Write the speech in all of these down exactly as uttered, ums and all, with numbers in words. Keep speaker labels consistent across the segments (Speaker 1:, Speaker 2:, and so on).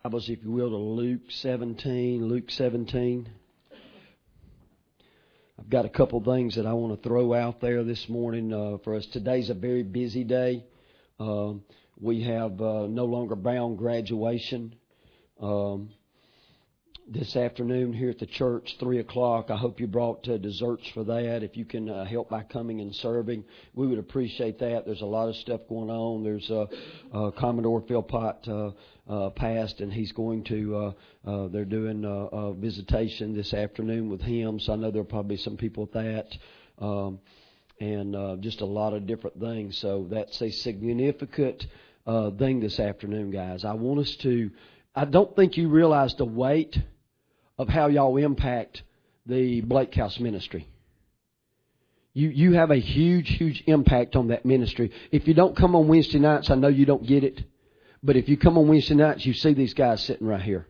Speaker 1: Bibles, if you will, to Luke seventeen. Luke seventeen. I've got a couple things that I want to throw out there this morning uh, for us. Today's a very busy day. Uh, we have uh, no longer bound graduation um, this afternoon here at the church, three o'clock. I hope you brought uh, desserts for that. If you can uh, help by coming and serving, we would appreciate that. There's a lot of stuff going on. There's uh, uh, Commodore Philpott uh, uh, passed, and he's going to, uh, uh, they're doing uh, a visitation this afternoon with him, so I know there'll probably be some people at that. Um, and uh, just a lot of different things. So that's a significant uh, thing this afternoon, guys. I want us to, I don't think you realize the weight of how y'all impact the Blake House ministry. You you have a huge, huge impact on that ministry. If you don't come on Wednesday nights, I know you don't get it. But if you come on Wednesday nights, you see these guys sitting right here.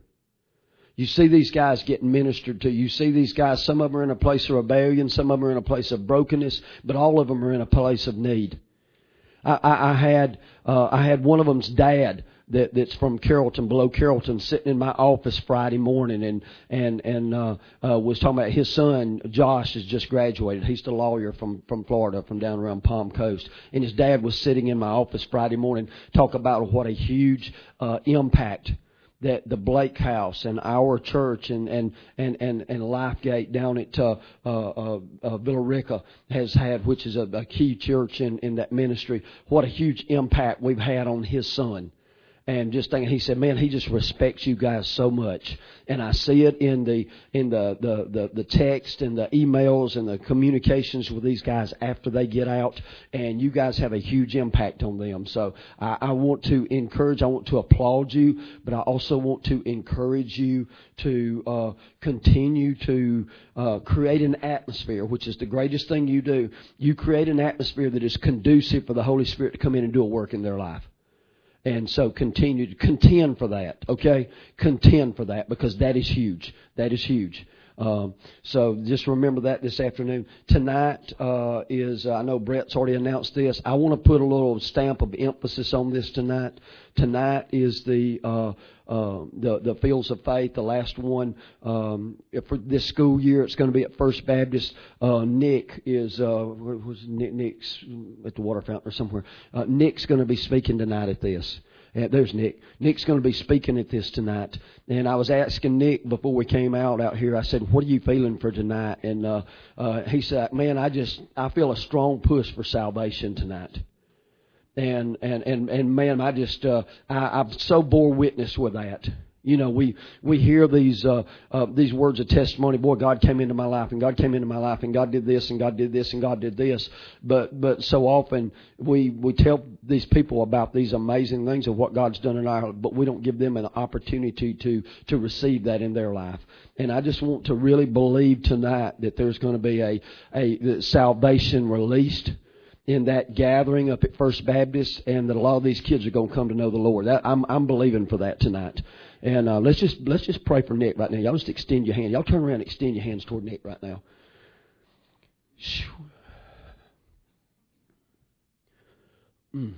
Speaker 1: You see these guys getting ministered to. You see these guys, some of them are in a place of rebellion, some of them are in a place of brokenness, but all of them are in a place of need. I, I, I had uh, I had one of them's dad that, that's from Carrollton, below Carrollton, sitting in my office Friday morning, and and and uh, uh, was talking about his son Josh has just graduated. He's the lawyer from from Florida, from down around Palm Coast, and his dad was sitting in my office Friday morning, talk about what a huge uh, impact that the Blake House and our church and and and and, and Lifegate down at uh, uh, uh, uh, Villa Rica has had, which is a, a key church in in that ministry. What a huge impact we've had on his son. And just thinking, he said, man, he just respects you guys so much. And I see it in the in the, the, the, the text and the emails and the communications with these guys after they get out. And you guys have a huge impact on them. So I, I want to encourage, I want to applaud you, but I also want to encourage you to uh, continue to uh, create an atmosphere, which is the greatest thing you do. You create an atmosphere that is conducive for the Holy Spirit to come in and do a work in their life. And so continue to contend for that, okay? Contend for that, because that is huge. That is huge. Um, so just remember that this afternoon. Tonight uh, is, uh, I know Brett's already announced this. I want to put a little stamp of emphasis on this tonight. Tonight is the uh, uh, the, the Fields of Faith, the last one um, for this school year. It's going to be at First Baptist. Uh, Nick is, uh, where was Nick? Nick's at the water fountain or somewhere. Uh, Nick's going to be speaking tonight at this. Yeah, there's Nick. Nick's going to be speaking at this tonight. And I was asking Nick before we came out out here, I said, what are you feeling for tonight? And uh, uh, he said, man, I just, I feel a strong push for salvation tonight. And, and, and, and man, I just, uh, I, I've so bore witness with that. You know, we, we hear these, uh, uh, these words of testimony. Boy, God came into my life, and God came into my life, and God did this, and God did this, and God did this. But, but so often we, we tell these people about these amazing things of what God's done in our life, but we don't give them an opportunity to, to receive that in their life. And I just want to really believe tonight that there's going to be a, a salvation released in that gathering up at First Baptist, and that a lot of these kids are going to come to know the Lord. That, I'm, I'm believing for that tonight. And uh, let's just let's just pray for Nick right now. Y'all just extend your hand. Y'all turn around and extend your hands toward Nick right now. Mm.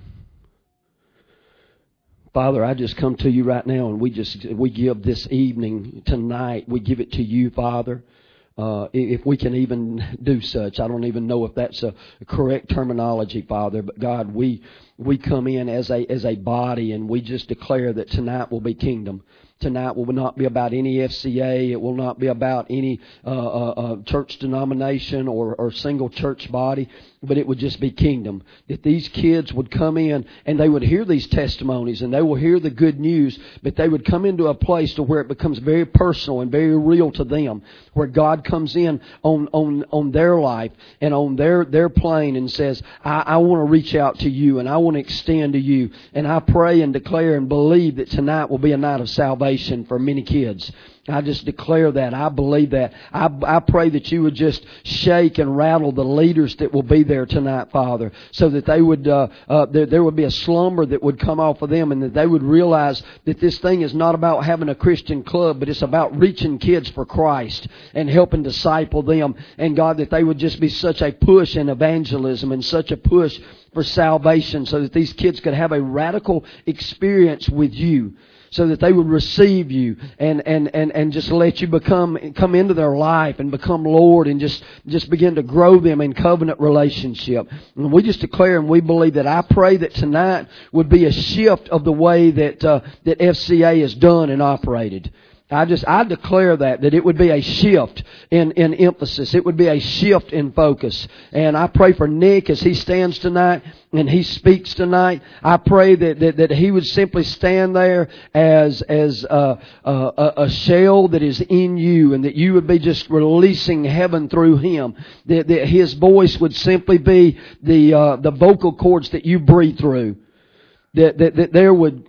Speaker 1: Father, I just come to you right now, and we just we give this evening, tonight, we give it to you, Father. Uh, if we can even do such. I don't even know if that's a correct terminology, Father. But God, we we come in as a as a body, and we just declare that tonight will be kingdom. Tonight will not be about any F C A. It will not be about any uh, uh, uh, church denomination or, or single church body, but it would just be kingdom. That these kids would come in and they would hear these testimonies and they will hear the good news, but they would come into a place to where it becomes very personal and very real to them, where God comes in on on, on their life and on their, their plane and says, I, I want to reach out to you and I want to extend to you. And I pray and declare and believe that tonight will be a night of salvation for many kids. I just declare that. I believe that. I, I pray that you would just shake and rattle the leaders that will be there tonight, Father, so that they would, uh, uh, there, there would be a slumber that would come off of them, and that they would realize that this thing is not about having a Christian club, but it's about reaching kids for Christ and helping disciple them. And God, that they would just be such a push in evangelism and such a push for salvation, so that these kids could have a radical experience with you. so that they would receive you and, and, and, and just let you become, come into their life and become Lord and just, just begin to grow them in covenant relationship. And we just declare and we believe that I pray that tonight would be a shift of the way that, uh, that F C A is done and operated. I just, I declare that, that it would be a shift in, in emphasis. It would be a shift in focus. And I pray for Nick as he stands tonight and he speaks tonight. I pray that, that, that he would simply stand there as, as a, a, a shell that is in you, and that you would be just releasing heaven through him. That, that his voice would simply be the, uh, the vocal cords that you breathe through. That, that, that there would,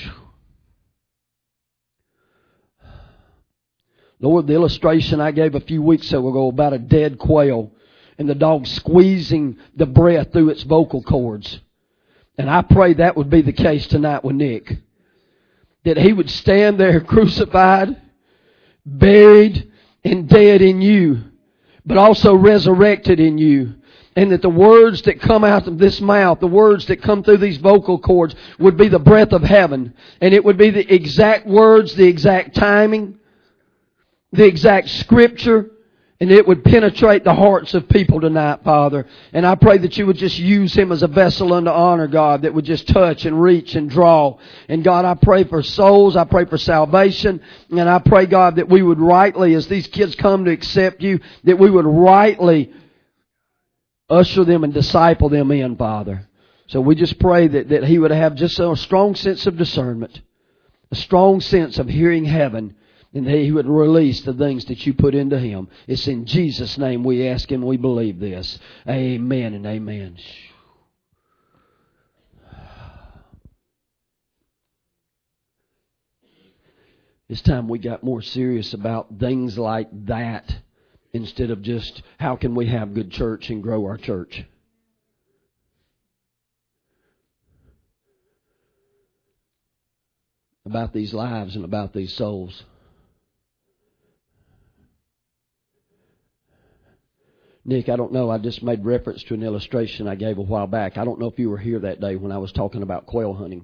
Speaker 1: Lord, the illustration I gave a few weeks ago about a dead quail and the dog squeezing the breath through its vocal cords. And I pray that would be the case tonight with Nick. That he would stand there crucified, buried, and dead in you, but also resurrected in you. And that the words that come out of this mouth, the words that come through these vocal cords, would be the breath of heaven. And it would be the exact words, the exact timing, the exact scripture, and it would penetrate the hearts of people tonight, Father. And I pray that you would just use him as a vessel unto honor, God, that would just touch and reach and draw. And God, I pray for souls, I pray for salvation, and I pray, God, that we would rightly, as these kids come to accept you, that we would rightly usher them and disciple them in, Father. So we just pray that, that he would have just a strong sense of discernment, a strong sense of hearing heaven, and that he would release the things that you put into him. It's in Jesus' name we ask and we believe this. Amen and amen. It's time we got more serious about things like that instead of just how can we have good church and grow our church. About these lives and about these souls. Nick, I don't know, I just made reference to an illustration I gave a while back. I don't know if you were here that day when I was talking about quail hunting.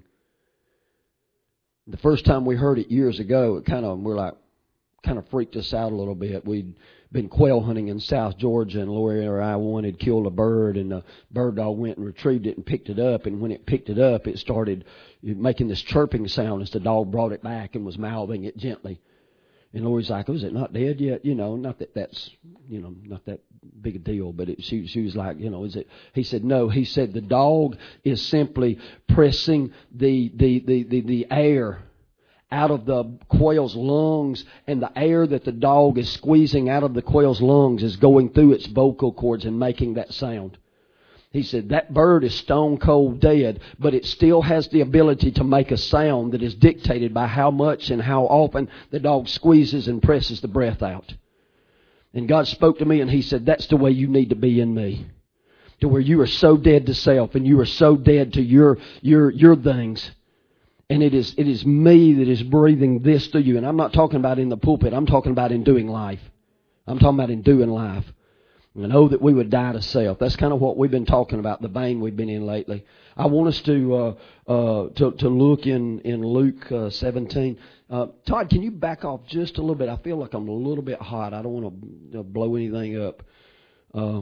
Speaker 1: The first time we heard it years ago, it kind of, we're like, kind of freaked us out a little bit. We'd been quail hunting in South Georgia, and Lori or I one had killed a bird, and the bird dog went and retrieved it and picked it up, and when it picked it up, it started making this chirping sound as the dog brought it back and was mouthing it gently. And Lori's like, oh, is it not dead yet? You know, not that that's, you know, not that big a deal. But it, she, she was like, you know, is it? He said, no. He said the dog is simply pressing the, the, the, the, the air out of the quail's lungs, and the air that the dog is squeezing out of the quail's lungs is going through its vocal cords and making that sound. He said that bird is stone cold dead, but it still has the ability to make a sound that is dictated by how much and how often the dog squeezes and presses the breath out. And God spoke to me and He said, that's the way you need to be in me. To where you are so dead to self and you are so dead to your your your things. And it is it is me that is breathing this through you. And I'm not talking about in the pulpit. I'm talking about in doing life. I'm talking about in doing life. And oh, that we would die to self. That's kind of what we've been talking about, the vein we've been in lately. I want us to uh, uh, to, to look in, in Luke uh, seventeen. Uh, Todd, can you back off just a little bit? I feel like I'm a little bit hot. I don't want to blow anything up. Uh,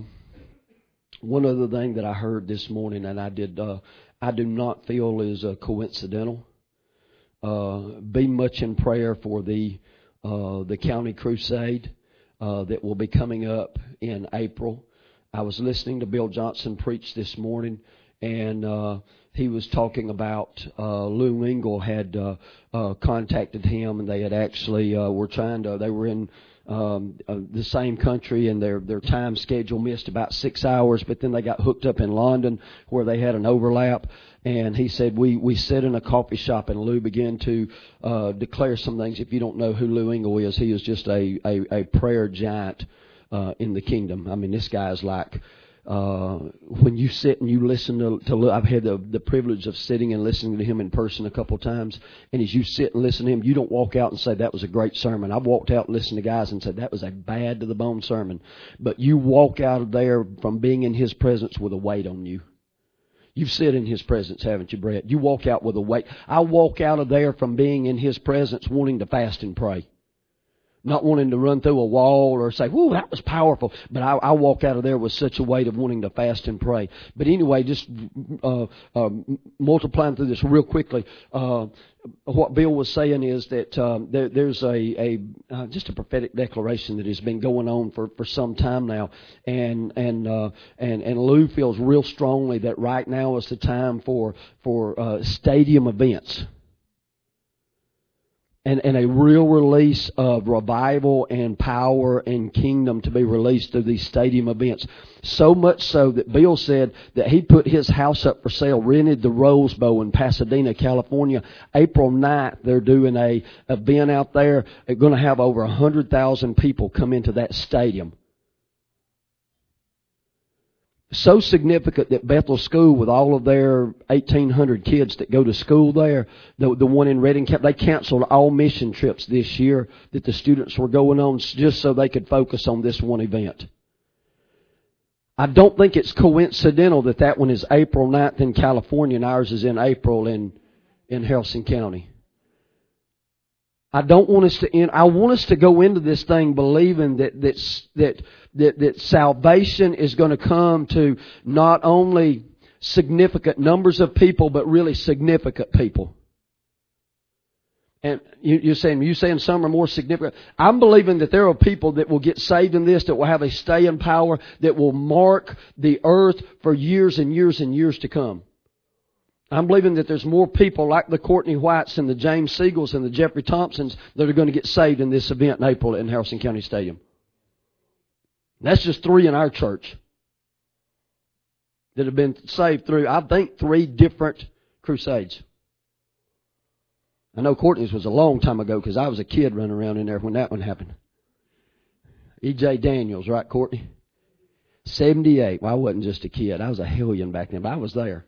Speaker 1: one other thing that I heard this morning, and I did, uh, I do not feel is uh, coincidental. Uh, be much in prayer for the uh, the county crusade. Uh, that will be coming up in April. I was listening to Bill Johnson preach this morning, and uh, he was talking about uh, Lou Engle had uh, uh, contacted him, and they had actually uh, were trying to. They were in um, uh, the same country, and their their time schedule missed about six hours. But then they got hooked up in London, where they had an overlap. And he said, we, we sat in a coffee shop, and Lou began to uh, declare some things. If you don't know who Lou Engle is, he is just a, a, a prayer giant uh, in the kingdom. I mean, this guy is like, uh, when you sit and you listen to, to Lou, I've had the, the privilege of sitting and listening to him in person a couple of times. And as you sit and listen to him, you don't walk out and say, that was a great sermon. I've walked out and listened to guys and said, that was a bad to the bone sermon. But you walk out of there from being in his presence with a weight on you. You've sit in His presence, haven't you, Brett? You walk out with a weight. I walk out of there from being in His presence wanting to fast and pray. Not wanting to run through a wall or say, whoa, that was powerful. But I, I walk out of there with such a weight of wanting to fast and pray. But anyway, just uh, uh, multiplying through this real quickly. Uh, what Bill was saying is that um, there, there's a, a uh, just a prophetic declaration that has been going on for, for some time now. And and, uh, and and Lou feels real strongly that right now is the time for, for uh, stadium events. And, and a real release of revival and power and kingdom to be released through these stadium events. So much so that Bill said that he put his house up for sale, rented the Rose Bowl in Pasadena, California. April ninth, they're doing a event out there. They're going to have over one hundred thousand people come into that stadium. So significant that Bethel School, with all of their eighteen hundred kids that go to school there, the the one in Redding, they canceled all mission trips this year that the students were going on just so they could focus on this one event. I don't think it's coincidental that that one is April ninth in California and ours is in April in, in Harrison County. I don't want us to end, I want us to go into this thing believing that that's, that that that salvation is going to come to not only significant numbers of people, but really significant people. And you, you're saying you're saying some are more significant. I'm believing that there are people that will get saved in this, that will have a staying power, that will mark the earth for years and years and years to come. I'm believing that there's more people like the Courtney Whites and the James Siegels and the Jeffrey Thompsons that are going to get saved in this event in April in Harrison County Stadium. That's just three in our church that have been saved through, I think, three different crusades. I know Courtney's was a long time ago because I was a kid running around in there when that one happened. E J Daniels, right, Courtney? seventy-eight. Well, I wasn't just a kid. I was a hellion back then, but I was there.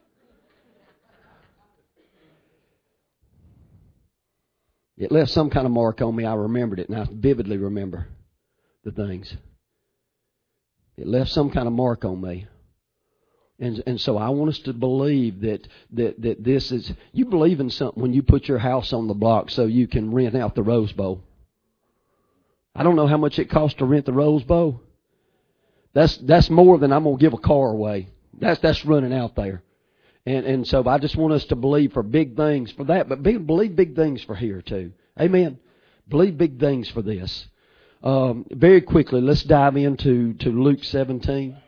Speaker 1: It left some kind of mark on me. I remembered it, and I vividly remember the things. It left some kind of mark on me. And and so I want us to believe that, that, that this is... You believe in something when you put your house on the block so you can rent out the Rose Bowl. I don't know how much it costs to rent the Rose Bowl. That's that's more than I'm going to give a car away. That's that's running out there. And and so I just want us to believe for big things for that, but be, believe big things for here too. Amen. Believe big things for this. Um, very quickly, let's dive into to Luke seventeen.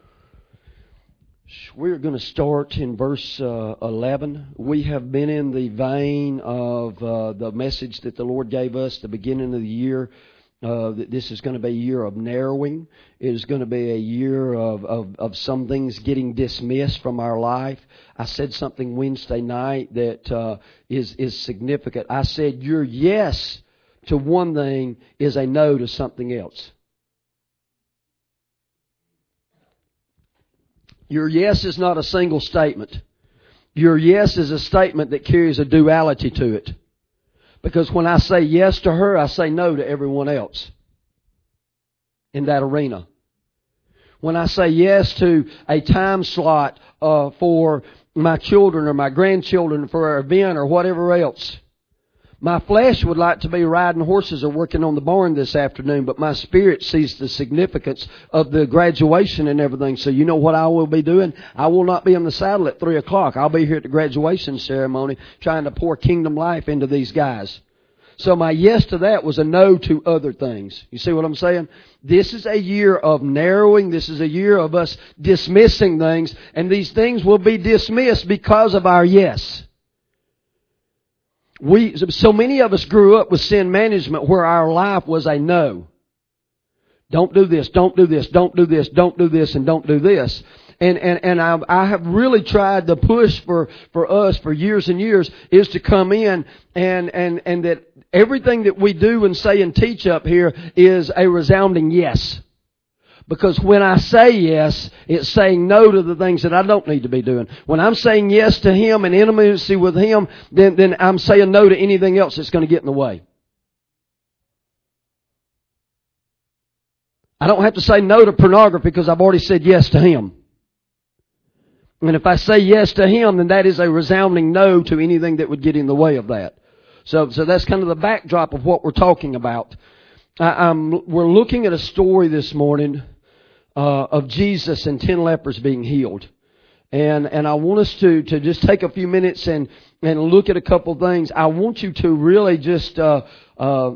Speaker 1: We're going to start in verse uh, eleven. We have been in the vein of uh, the message that the Lord gave us the beginning of the year. Uh, that this is going to be a year of narrowing. It is going to be a year of, of, of some things getting dismissed from our life. I said something Wednesday night that uh, is is significant. I said your yes to one thing is a no to something else. Your yes is not a single statement. Your yes is a statement that carries a duality to it. Because when I say yes to her, I say no to everyone else in that arena. When I say yes to a time slot uh, for my children or my grandchildren for an event or whatever else, my flesh would like to be riding horses or working on the barn this afternoon, but my spirit sees the significance of the graduation and everything. So you know what I will be doing? I will not be in the saddle at three o'clock. I'll be here at the graduation ceremony trying to pour kingdom life into these guys. So my yes to that was a no to other things. You see what I'm saying? This is a year of narrowing. This is a year of us dismissing things, and these things will be dismissed because of our yes. We, so many of us grew up with sin management where our life was a no. Don't do this, don't do this, don't do this, don't do this, and don't do this. And, and, and I, I have really tried to push for, for us for years and years is to come in and, and, and that everything that we do and say and teach up here is a resounding yes. Because when I say yes, it's saying no to the things that I don't need to be doing. When I'm saying yes to Him and intimacy with Him, then, then I'm saying no to anything else that's going to get in the way. I don't have to say no to pornography because I've already said yes to Him. And if I say yes to Him, then that is a resounding no to anything that would get in the way of that. So, so that's kind of the backdrop of what we're talking about. I, I'm, we're looking at a story this morning uh, of Jesus and ten lepers being healed. And and I want us to, to just take a few minutes and, and look at a couple of things. I want you to really just uh, uh,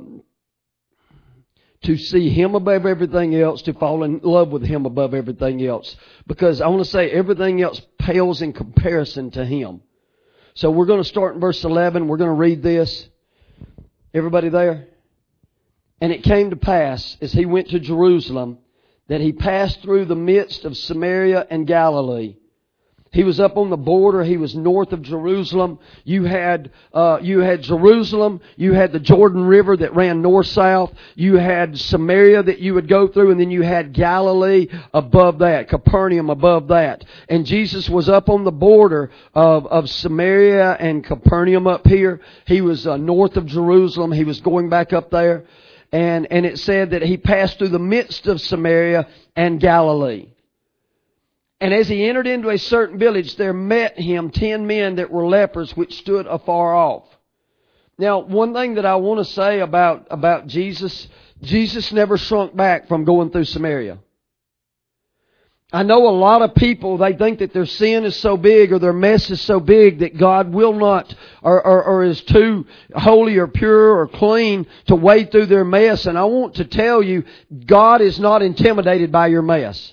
Speaker 1: to see Him above everything else, to fall in love with Him above everything else. Because I want to say everything else pales in comparison to Him. So we're going to start in verse eleven. We're going to read this. Everybody there? And it came to pass, as He went to Jerusalem, that He passed through the midst of Samaria and Galilee. He was up on the border. He was north of Jerusalem. You had, uh, you had Jerusalem. You had the Jordan River that ran north-south. You had Samaria that you would go through, and then you had Galilee above that, Capernaum above that. And Jesus was up on the border of, of Samaria and Capernaum up here. He was uh, north of Jerusalem. He was going back up there. And, and it said that He passed through the midst of Samaria and Galilee. And as He entered into a certain village, there met Him ten men that were lepers, which stood afar off. Now, one thing that I want to say about, about Jesus, Jesus never shrunk back from going through Samaria. I know a lot of people, they think that their sin is so big or their mess is so big that God will not or, or, or is too holy or pure or clean to wade through their mess. And I want to tell you, God is not intimidated by your mess.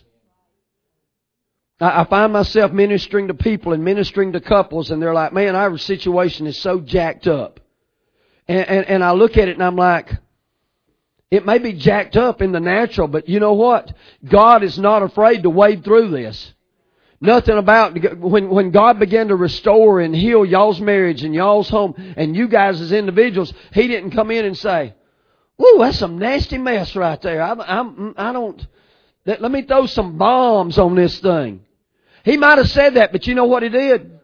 Speaker 1: I find myself ministering to people and ministering to couples, and they're like, man, our situation is so jacked up. And, and, and I look at it and I'm like, it may be jacked up in the natural, but you know what? God is not afraid to wade through this. Nothing about, when, when God began to restore and heal y'all's marriage and y'all's home and you guys as individuals, He didn't come in and say, woo, that's some nasty mess right there. I, I'm, I don't, let, let me throw some bombs on this thing. He might have said that, but you know what He did?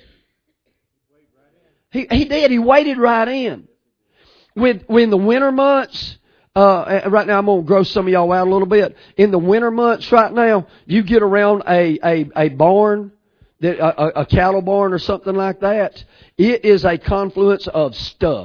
Speaker 1: He, he did. He waded right in. When, when the winter months, uh, right now I'm going to grow some of y'all out a little bit. In the winter months right now, you get around a, a, a barn, that a, a cattle barn or something like that. It is a confluence of stuff.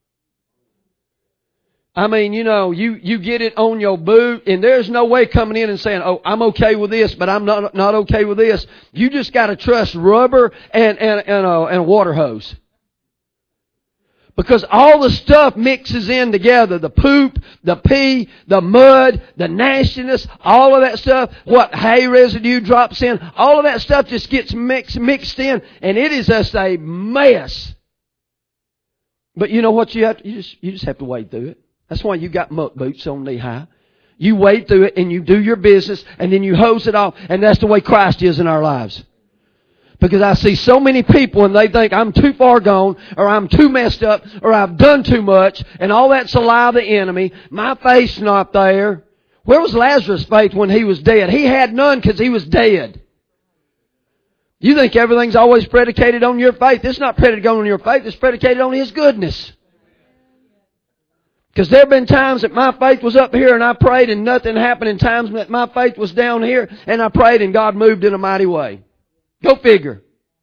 Speaker 1: I mean, you know, you, you get it on your boot, and there's no way coming in and saying, oh, I'm okay with this, but I'm not not okay with this. You just got to trust rubber and, and, and, a, and a water hose. Because all the stuff mixes in together. The poop, the pee, the mud, the nastiness, all of that stuff. What hay residue drops in. All of that stuff just gets mixed, mixed in, and it is just a mess. But you know what you have to, you just, you just have to wade through it. That's why you got muck boots on knee high. You wade through it and you do your business and then you hose it off, and that's the way Christ is in our lives. Because I see so many people and they think I'm too far gone or I'm too messed up or I've done too much, and all that's a lie of the enemy. My faith's not there. Where was Lazarus' faith when he was dead? He had none because he was dead. You think everything's always predicated on your faith. It's not predicated on your faith. It's predicated on His goodness. Because there have been times that my faith was up here and I prayed and nothing happened, and times that my faith was down here and I prayed and God moved in a mighty way. Go figure.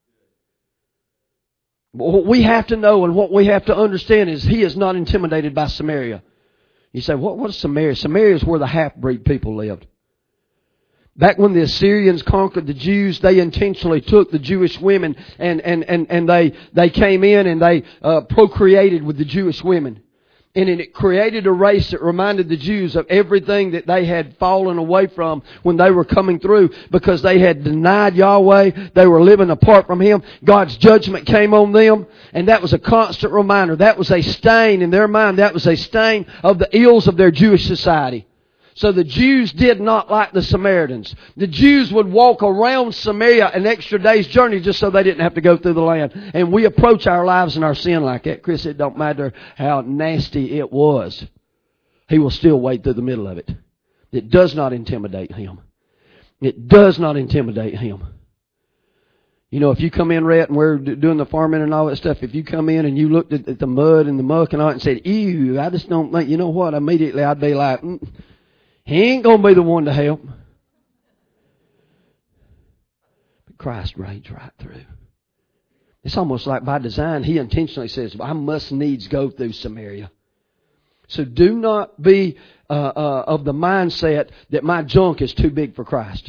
Speaker 1: But what we have to know and what we have to understand is He is not intimidated by Samaria. You say, what, what is Samaria? Samaria is where the half-breed people lived. Back when the Assyrians conquered the Jews, they intentionally took the Jewish women and, and, and, and they, they came in and they uh, procreated with the Jewish women. And it created a race that reminded the Jews of everything that they had fallen away from when they were coming through, because they had denied Yahweh. They were living apart from Him. God's judgment came on them, and that was a constant reminder. That was a stain in their mind. That was a stain of the ills of their Jewish society. So the Jews did not like the Samaritans. The Jews would walk around Samaria an extra day's journey just so they didn't have to go through the land. And we approach our lives and our sin like that. Chris, it don't matter how nasty it was. He will still wade through the middle of it. It does not intimidate Him. It does not intimidate Him. You know, if you come in, Rhett, and we're doing the farming and all that stuff, if you come in and you looked at, at the mud and the muck and all that and said, ew, I just don't think, you know what, immediately I'd be like, mm, he ain't going to be the one to help. Christ rage right through. It's almost like by design, He intentionally says, I must needs go through Samaria. So do not be uh, uh, of the mindset that my junk is too big for Christ.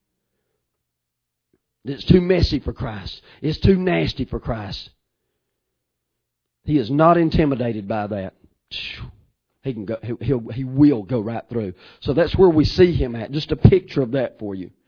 Speaker 1: That it's too messy for Christ. It's too nasty for Christ. He is not intimidated by that. He can go. He'll, he will go right through. So that's where we see Him at. Just a picture of that for you.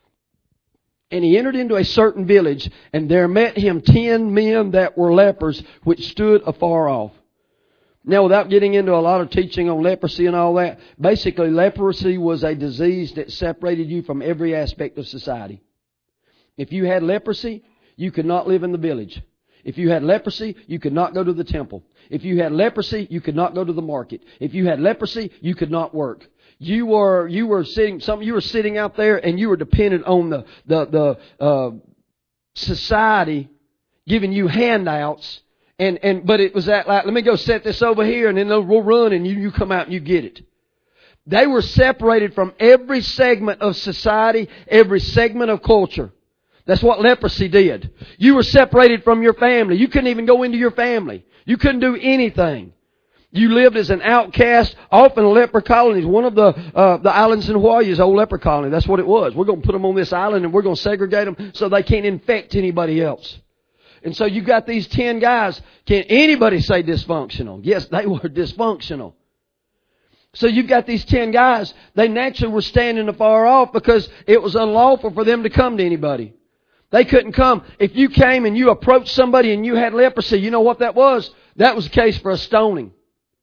Speaker 1: And he entered into a certain village, and there met him ten men that were lepers, which stood afar off. Now, without getting into a lot of teaching on leprosy and all that, basically leprosy was a disease that separated you from every aspect of society. If you had leprosy, you could not live in the village. If you had leprosy, you could not go to the temple. If you had leprosy, you could not go to the market. If you had leprosy, you could not work. You were you were sitting some you were sitting out there, and you were dependent on the the the uh, society giving you handouts. And, and, but it was that like, let me go set this over here, and then we'll run, and you, you come out and you get it. They were separated from every segment of society, every segment of culture. That's what leprosy did. You were separated from your family. You couldn't even go into your family. You couldn't do anything. You lived as an outcast, often leper colonies. One of the uh, the islands in Hawaii is old leper colony. That's what it was. We're going to put them on this island, and we're going to segregate them so they can't infect anybody else. And so you got these ten guys. Can anybody say dysfunctional? Yes, they were dysfunctional. So you've got these ten guys. They naturally were standing afar off because it was unlawful for them to come to anybody. They couldn't come. If you came and you approached somebody and you had leprosy, you know what that was? That was the case for a stoning.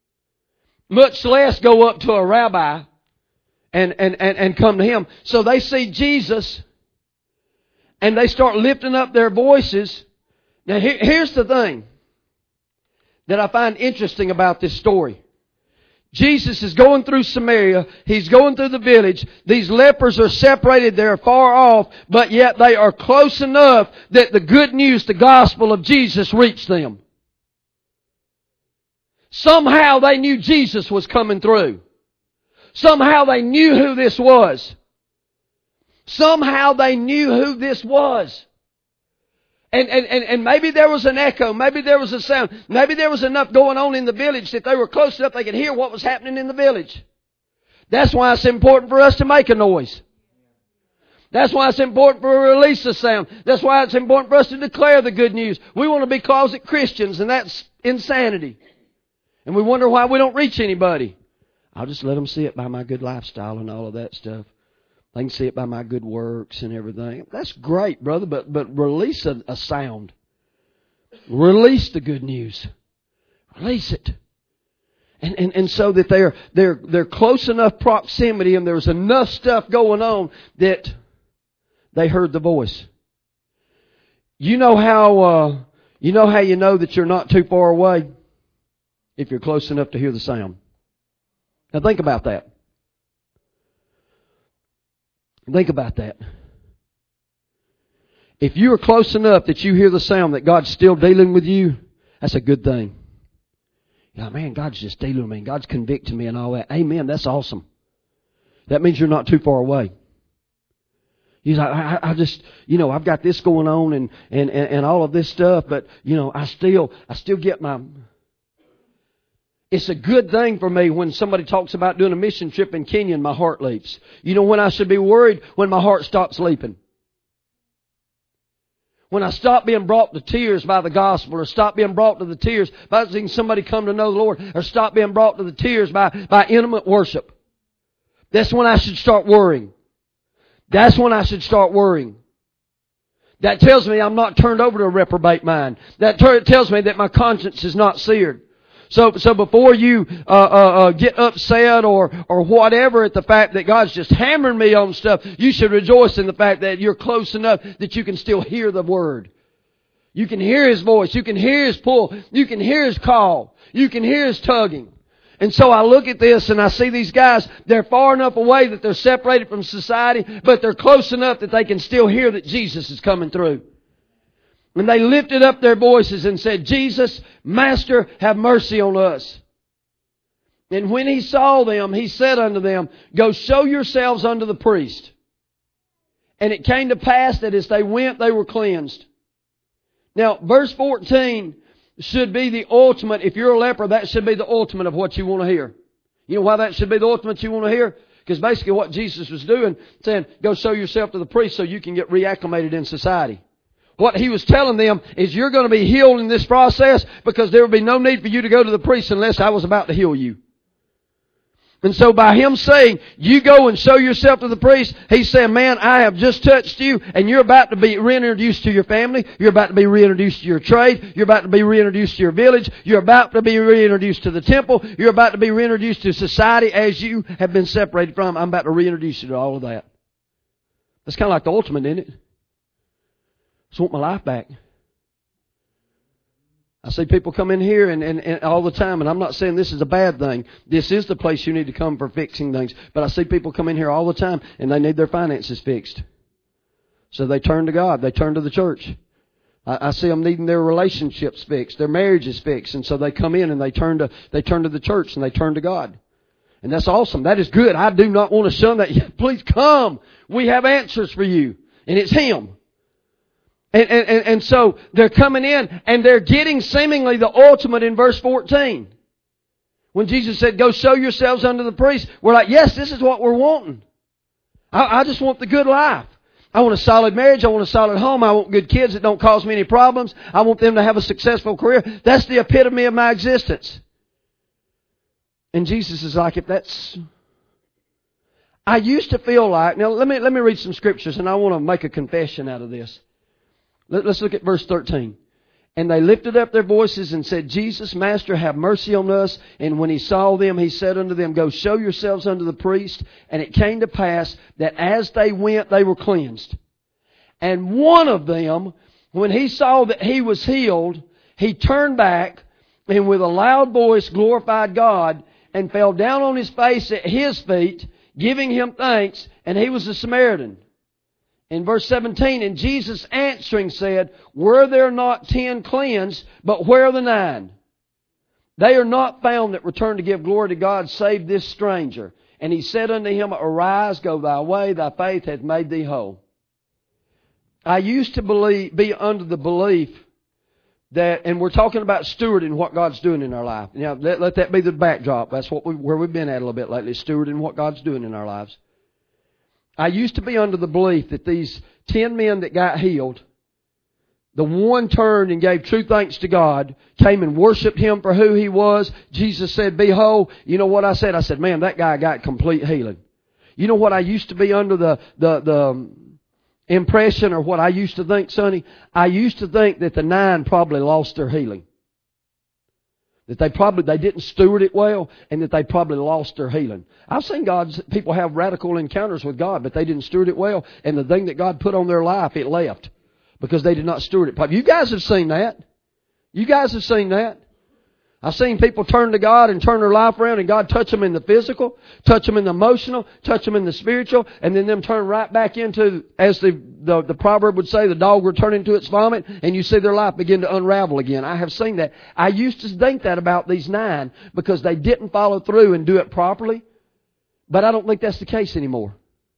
Speaker 1: Much less go up to a rabbi and, and, and, and come to him. So they see Jesus and they start lifting up their voices. Now, here, here's the thing that I find interesting about this story. Jesus is going through Samaria. He's going through the village. These lepers are separated. They're far off, but yet they are close enough that the good news, the gospel of Jesus, reached them. Somehow they knew Jesus was coming through. Somehow they knew who this was. Somehow they knew who this was. And, and, and, and maybe there was an echo. Maybe there was a sound. Maybe there was enough going on in the village that they were close enough they could hear what was happening in the village. That's why it's important for us to make a noise. That's why it's important for us to release a sound. That's why it's important for us to declare the good news. We want to be closet Christians, and that's insanity. And we wonder why we don't reach anybody. I'll just let them see it by my good lifestyle and all of that stuff. They can see it by my good works and everything. That's great, brother, but but release a, a sound. Release the good news. Release it. And and, and so that they're they're they're close enough proximity and there's enough stuff going on that they heard the voice. You know how uh, you know how you know that you're not too far away? If you're close enough to hear the sound. Now think about that. Think about that. If you are close enough that you hear the sound that God's still dealing with you, that's a good thing. You know, man, God's just dealing with me. God's convicting me and all that. Amen. That's awesome. That means you're not too far away. He's like, I, I just, you know, I've got this going on and, and, and, and all of this stuff, but, you know, I still, I still get my... It's a good thing for me when somebody talks about doing a mission trip in Kenya and my heart leaps. You know when I should be worried? When my heart stops leaping. When I stop being brought to tears by the gospel, or stop being brought to the tears by seeing somebody come to know the Lord, or stop being brought to the tears by, by intimate worship. That's when I should start worrying. That's when I should start worrying. That tells me I'm not turned over to a reprobate mind. That ter- tells me that my conscience is not seared. So, so before you uh, uh, uh, get upset or or whatever at the fact that God's just hammering me on stuff, you should rejoice in the fact that you're close enough that you can still hear the Word. You can hear His voice. You can hear His pull. You can hear His call. You can hear His tugging. And so I look at this and I see these guys, they're far enough away that they're separated from society, but they're close enough that they can still hear that Jesus is coming through. And they lifted up their voices and said, Jesus, Master, have mercy on us. And when He saw them, He said unto them, Go show yourselves unto the priest. And it came to pass that as they went, they were cleansed. Now, verse fourteen should be the ultimate. If you're a leper, that should be the ultimate of what you want to hear. You know why that should be the ultimate you want to hear? Because basically what Jesus was doing, saying, go show yourself to the priest so you can get reacclimated in society. What He was telling them is you're going to be healed in this process because there will be no need for you to go to the priest unless I was about to heal you. And so by Him saying, you go and show yourself to the priest, He's saying, man, I have just touched you and you're about to be reintroduced to your family. You're about to be reintroduced to your trade. You're about to be reintroduced to your village. You're about to be reintroduced to the temple. You're about to be reintroduced to society as you have been separated from. I'm about to reintroduce you to all of that. That's kind of like the ultimate, isn't it? I just want my life back. I see people come in here and, and, and all the time, and I'm not saying this is a bad thing. This is the place you need to come for fixing things. But I see people come in here all the time, and they need their finances fixed. So they turn to God. They turn to the church. I, I see them needing their relationships fixed, their marriages fixed, and so they come in and they turn to they turn to the church and they turn to God. And that's awesome. That is good. I do not want to shun that. Please come. We have answers for you, and it's Him. And, and, and so they're coming in and they're getting seemingly the ultimate in verse fourteen. When Jesus said, go show yourselves unto the priest, we're like, yes, this is what we're wanting. I, I just want the good life. I want a solid marriage. I want a solid home. I want good kids that don't cause me any problems. I want them to have a successful career. That's the epitome of my existence. And Jesus is like, if that's... I used to feel like... Now, let me, let me read some scriptures and I want to make a confession out of this. Let's look at verse thirteen. And they lifted up their voices and said, Jesus, Master, have mercy on us. And when He saw them, He said unto them, go show yourselves unto the priest. And it came to pass that as they went, they were cleansed. And one of them, when he saw that he was healed, he turned back and with a loud voice glorified God and fell down on his face at His feet, giving Him thanks. And he was a Samaritan. In verse seventeen, and Jesus answering said, were there not ten cleansed, but where are the nine? They are not found that return to give glory to God, save this stranger. And He said unto him, arise, go thy way, thy faith hath made thee whole. I used to believe, be under the belief that, and we're talking about stewarding what God's doing in our life. Now, let, let that be the backdrop. That's what we, where we've been at a little bit lately, stewarding what God's doing in our lives. I used to be under the belief that these ten men that got healed, the one turned and gave true thanks to God, came and worshiped Him for who He was. Jesus said, behold, you know what I said? I said, man, that guy got complete healing. You know what I used to be under the, the, the impression or what I used to think, Sonny? I used to think that the nine probably lost their healing. That they probably, they didn't steward it well, and that they probably lost their healing. I've seen God's people have radical encounters with God, but they didn't steward it well, and the thing that God put on their life, it left. Because they did not steward it. You guys have seen that. You guys have seen that. I've seen people turn to God and turn their life around, and God touch them in the physical, touch them in the emotional, touch them in the spiritual, and then them turn right back into, as the, the, the proverb would say, the dog return into its vomit, and you see their life begin to unravel again. I have seen that. I used to think that about these nine because they didn't follow through and do it properly, but I don't think that's the case anymore.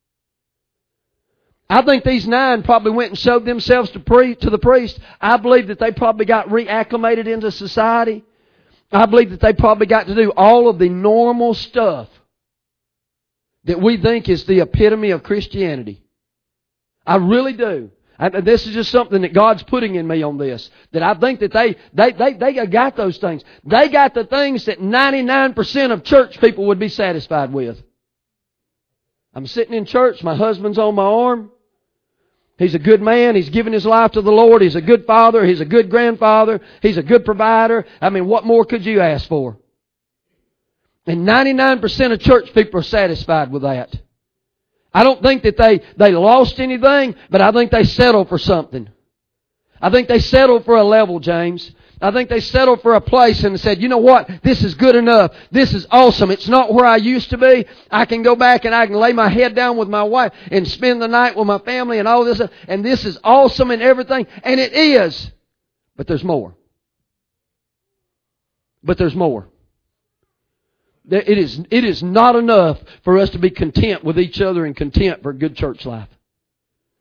Speaker 1: I think these nine probably went and showed themselves to, pre- to the priest. I believe that they probably got reacclimated into society. I believe that they probably got to do all of the normal stuff that we think is the epitome of Christianity. I really do. I, this is just something that God's putting in me on this. That I think that they, they, they, they got those things. They got the things that ninety-nine percent of church people would be satisfied with. I'm sitting in church. My husband's on my arm. He's a good man. He's given his life to the Lord. He's a good father. He's a good grandfather. He's a good provider. I mean, what more could you ask for? And ninety-nine percent of church people are satisfied with that. I don't think that they, they lost anything, but I think they settled for something. I think they settled for a level, James. I think they settled for a place and said, you know what? This is good enough. This is awesome. It's not where I used to be. I can go back and I can lay my head down with my wife and spend the night with my family and all this. And this is awesome and everything. And it is. But there's more. But there's more. It is, it is not enough for us to be content with each other and content for a good church life.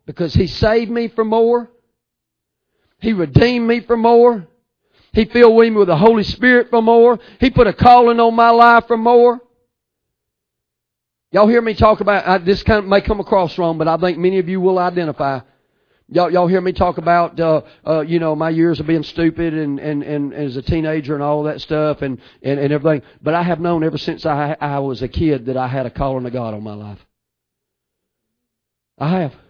Speaker 1: Because He saved me for more. He redeemed me for more. He filled me with the Holy Spirit for more. He put a calling on my life for more. Y'all hear me talk about, I, this kind of may come across wrong, but I think many of you will identify. Y'all, y'all hear me talk about, uh, uh, you know, my years of being stupid and, and, and as a teenager and all that stuff and, and, and everything. But I have known ever since I, I was a kid that I had a calling of God on my life. I have.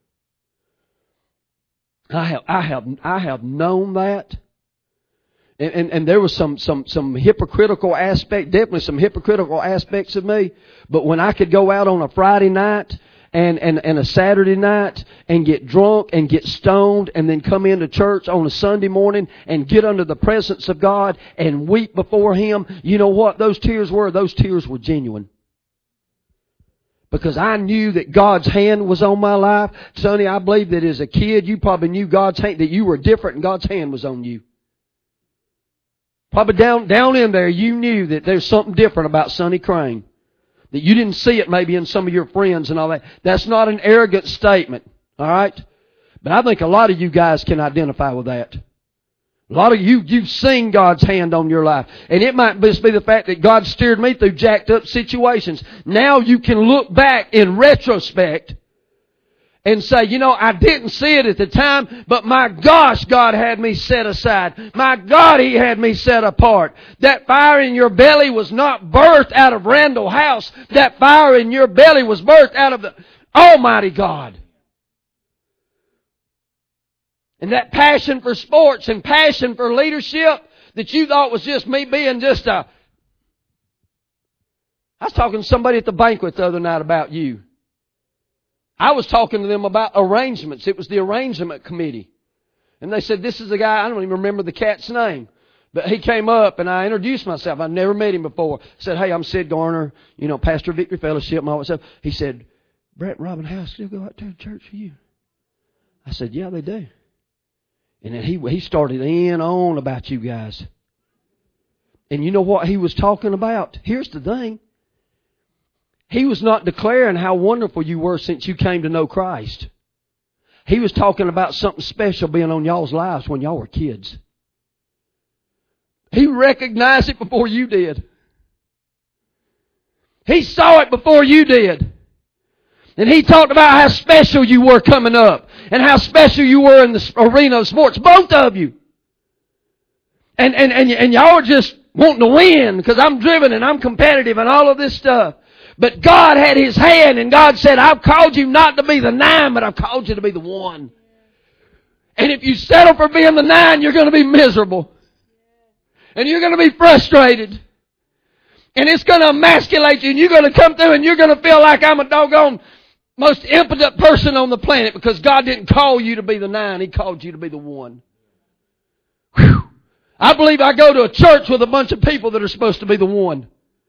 Speaker 1: I have, I have, I have known that. And, and, and there was some, some, some hypocritical aspect, definitely some hypocritical aspects of me. But when I could go out on a Friday night and, and, and a Saturday night and get drunk and get stoned and then come into church on a Sunday morning and get under the presence of God and weep before Him, you know what those tears were? Those tears were genuine. Because I knew that God's hand was on my life. Sonny, I believe that as a kid you probably knew God's hand, that you were different and God's hand was on you. Probably down, down in there you knew that there's something different about Sonny Crane. That you didn't see it maybe in some of your friends and all that. That's not an arrogant statement. Alright? But I think a lot of you guys can identify with that. A lot of you, you've seen God's hand on your life. And it might just be the fact that God steered me through jacked up situations. Now you can look back in retrospect and say, you know, I didn't see it at the time, but my gosh, God had me set aside. My God, He had me set apart. That fire in your belly was not birthed out of Randall House. That fire in your belly was birthed out of the Almighty God. And that passion for sports and passion for leadership that you thought was just me being just a... I was talking to somebody at the banquet the other night about you. I was talking to them about arrangements. It was the arrangement committee. And they said, this is the guy, I don't even remember the cat's name. But he came up and I introduced myself. I'd never met him before. I said, hey, I'm Sid Garner, you know, pastor of Victory Fellowship and all that stuff. He said, Brett and Robin House still go out to church for you? I said, yeah, they do. And then he, he started in on about you guys. And you know what he was talking about? Here's the thing. He was not declaring how wonderful you were since you came to know Christ. He was talking about something special being on y'all's lives when y'all were kids. He recognized it before you did. He saw it before you did. And he talked about how special you were coming up. And how special you were in the arena of sports. Both of you. And, and, and, and y'all are just wanting to win because I'm driven and I'm competitive and all of this stuff. But God had His hand and God said, I've called you not to be the nine, but I've called you to be the one. And if you settle for being the nine, you're going to be miserable. And you're going to be frustrated. And it's going to emasculate you and you're going to come through and you're going to feel like I'm a doggone most impotent person on the planet because God didn't call you to be the nine. He called you to be the one. Whew. I believe I go to a church with a bunch of people that are supposed to be the one.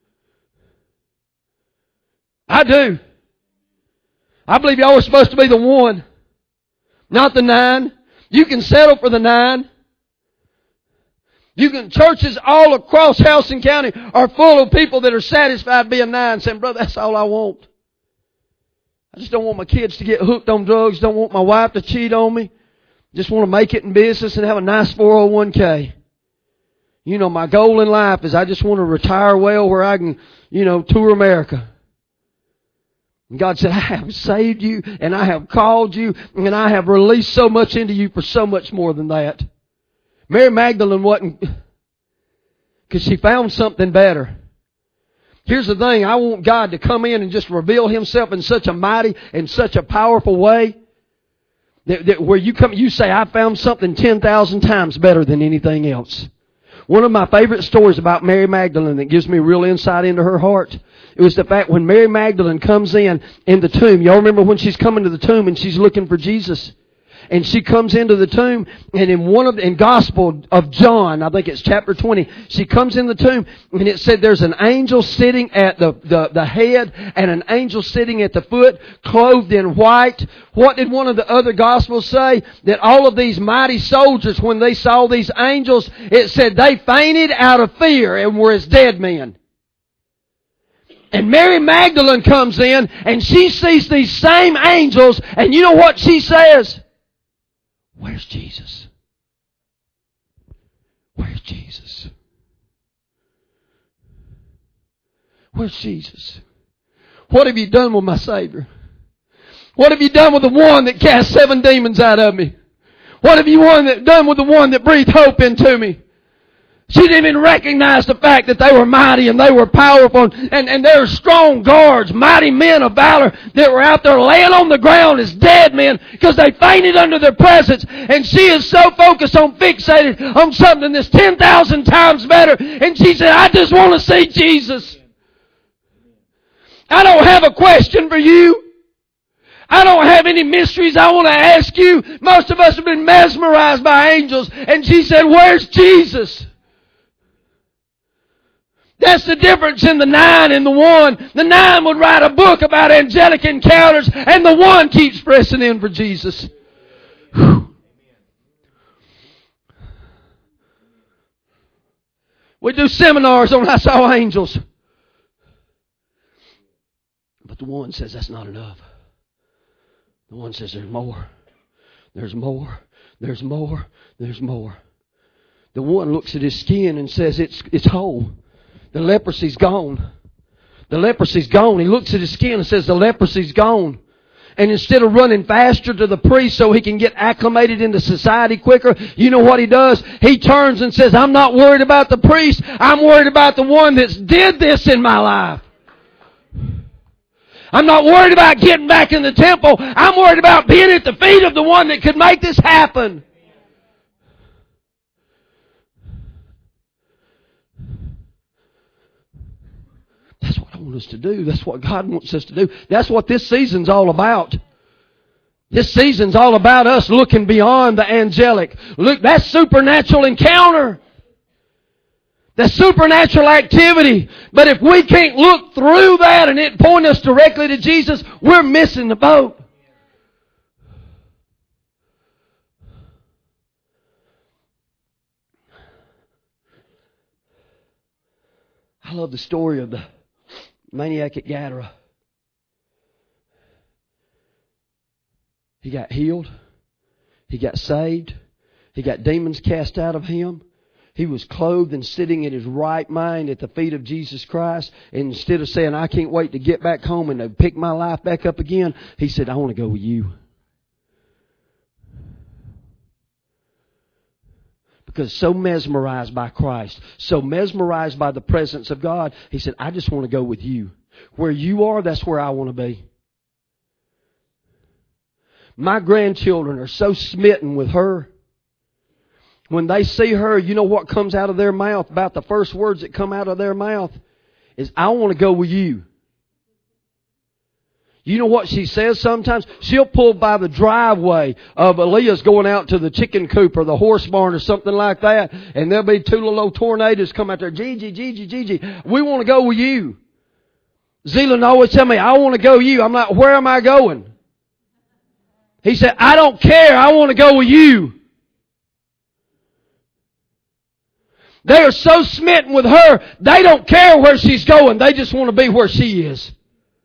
Speaker 1: I do. I believe y'all are supposed to be the one, not the nine. You can settle for the nine. You can, churches all across Houston County are full of people that are satisfied being nine, saying, brother, that's all I want. I just don't want my kids to get hooked on drugs. Don't want my wife to cheat on me. Just want to make it in business and have a nice four oh one k. You know, my goal in life is I just want to retire well where I can, you know, tour America. And God said, I have saved you and I have called you and I have released so much into you for so much more than that. Mary Magdalene wasn't, because she found something better. Here's the thing, I want God to come in and just reveal Himself in such a mighty and such a powerful way that, that where you come, you say, I found something ten thousand times better than anything else. One of my favorite stories about Mary Magdalene that gives me real insight into her heart, it was the fact when Mary Magdalene comes in, in the tomb. Y'all remember when she's coming to the tomb and she's looking for Jesus? And she comes into the tomb, and in one of the, in Gospel of John, I think it's chapter twenty, she comes in the tomb, and it said there's an angel sitting at the, the, the head, and an angel sitting at the foot, clothed in white. What did one of the other Gospels say? That all of these mighty soldiers, when they saw these angels, it said they fainted out of fear and were as dead men. And Mary Magdalene comes in and she sees these same angels, and you know what she says? Where's Jesus? Where's Jesus? Where's Jesus? What have you done with my Savior? What have you done with the one that cast seven demons out of me? What have you done with the one that breathed hope into me? She didn't even recognize the fact that they were mighty and they were powerful, and, and there were strong guards, mighty men of valor that were out there laying on the ground as dead men because they fainted under their presence. And she is so focused on fixated on something that's ten thousand times better. And she said, I just want to see Jesus. I don't have a question for you. I don't have any mysteries I want to ask you. Most of us have been mesmerized by angels. And she said, where's Jesus? That's the difference in the nine and the one. The nine would write a book about angelic encounters, and the one keeps pressing in for Jesus. Whew. We do seminars on I saw angels. But the one says that's not enough. The one says there's more. There's more. There's more. There's more. The one looks at his skin and says it's it's whole. The leprosy's gone. The leprosy's gone. He looks at his skin and says the leprosy's gone. And instead of running faster to the priest so he can get acclimated into society quicker, you know what he does? He turns and says, I'm not worried about the priest. I'm worried about the one that's did this in my life. I'm not worried about getting back in the temple. I'm worried about being at the feet of the one that could make this happen. That's what I want us to do. That's what God wants us to do. That's what this season's all about. This season's all about us looking beyond the angelic. Look, that's supernatural encounter. That's supernatural activity. But if we can't look through that and it point us directly to Jesus, we're missing the boat. I love the story of the maniac at Gadara. He got healed. He got saved. He got demons cast out of him. He was clothed and sitting in his right mind at the feet of Jesus Christ. And instead of saying, I can't wait to get back home and to pick my life back up again, he said, I want to go with you. Because so mesmerized by Christ, so mesmerized by the presence of God, he said, I just want to go with you. Where you are, that's where I want to be. My grandchildren are so smitten with her. When they see her, you know what comes out of their mouth? About the first words that come out of their mouth is, I want to go with you. You know what she says sometimes? She'll pull by the driveway of Aaliyah's going out to the chicken coop or the horse barn or something like that. And there'll be two little old tornadoes come out there. Gigi, Gigi, Gigi, we want to go with you. Zealand always tell me, I want to go with you. I'm like, where am I going? He said, I don't care. I want to go with you. They are so smitten with her, they don't care where she's going. They just want to be where she is.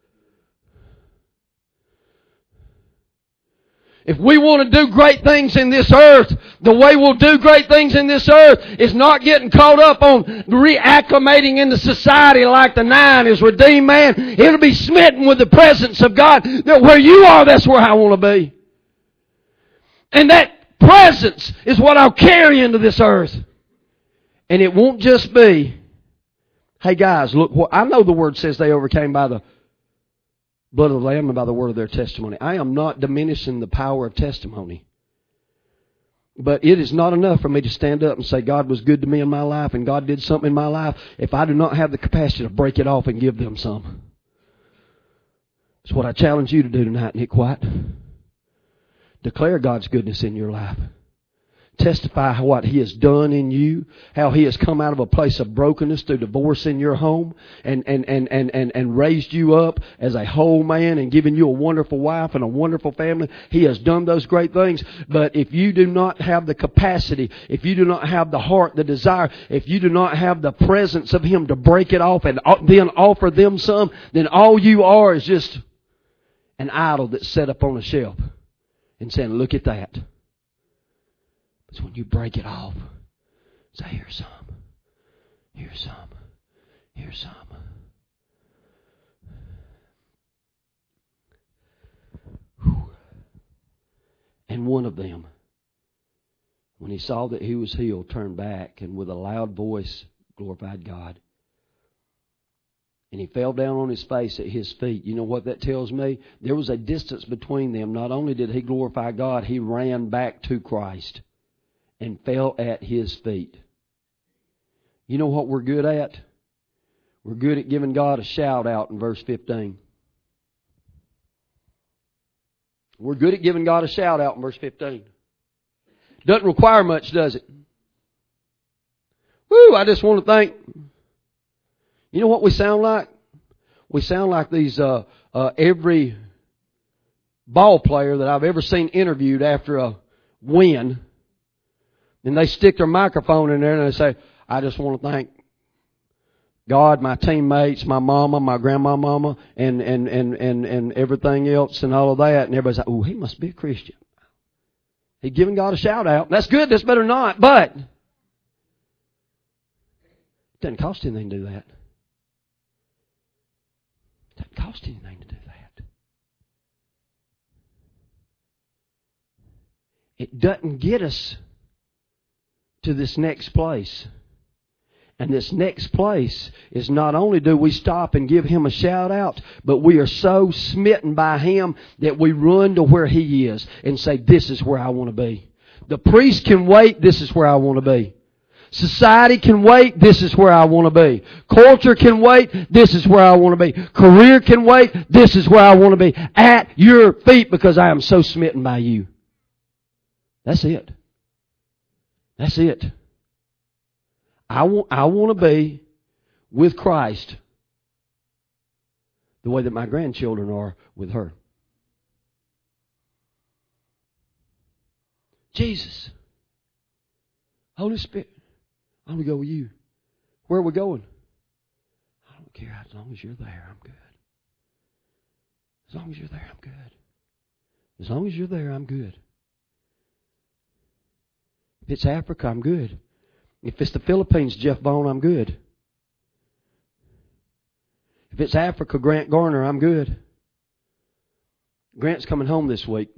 Speaker 1: If we want to do great things in this earth, the way we'll do great things in this earth is not getting caught up on reacclimating into society like the nine is redeemed man. It'll be smitten with the presence of God. That where you are, that's where I want to be. And that presence is what I'll carry into this earth. And it won't just be, hey guys, look, what I know the Word says they overcame by the blood of the Lamb and by the word of their testimony. I am not diminishing the power of testimony. But it is not enough for me to stand up and say, God was good to me in my life and God did something in my life, if I do not have the capacity to break it off and give them some. It's what I challenge you to do tonight, Nick White. Declare God's goodness in your life. testify what He has done in you, how He has come out of a place of brokenness through divorce in your home and, and, and, and, and, and raised you up as a whole man and given you a wonderful wife and a wonderful family. He has done those great things. But if you do not have the capacity, if you do not have the heart, the desire, if you do not have the presence of Him to break it off and then offer them some, then all you are is just an idol that's set up on a shelf and saying, look at that. It's when you break it off. Say, here's some. Here's some. Here's some. Whew. And one of them, when he saw that he was healed, turned back and with a loud voice glorified God. And he fell down on his face at His feet. You know what that tells me? There was a distance between them. Not only did he glorify God, he ran back to Christ and fell at His feet. You know what we're good at? We're good at giving God a shout out in verse fifteen. We're good at giving God a shout out in verse fifteen. Doesn't require much, does it? Woo, I just want to thank. You know what we sound like? We sound like these, uh, uh, every ball player that I've ever seen interviewed after a win. And they stick their microphone in there and they say, I just want to thank God, my teammates, my mama, my grandmama, and, and, and, and, and everything else and all of that. And everybody's like, oh, he must be a Christian. He's giving God a shout out. That's good. That's better than not. But it doesn't cost anything to do that. It doesn't cost anything to do that. It doesn't get us to this next place. And this next place is not only do we stop and give Him a shout out, but we are so smitten by Him that we run to where He is and say, this is where I want to be. The priest can wait, this is where I want to be. Society can wait, this is where I want to be. Culture can wait, this is where I want to be. Career can wait, this is where I want to be. At your feet, because I am so smitten by You. That's it. That's it. I want, I want to be with Christ the way that my grandchildren are with her. Jesus. Holy Spirit. I want to go with You. Where are we going? I don't care. As long as You're there, I'm good. As long as You're there, I'm good. As long as You're there, I'm good. If it's Africa, I'm good. If it's the Philippines, Jeff Bone, I'm good. If it's Africa, Grant Garner, I'm good. Grant's coming home this week.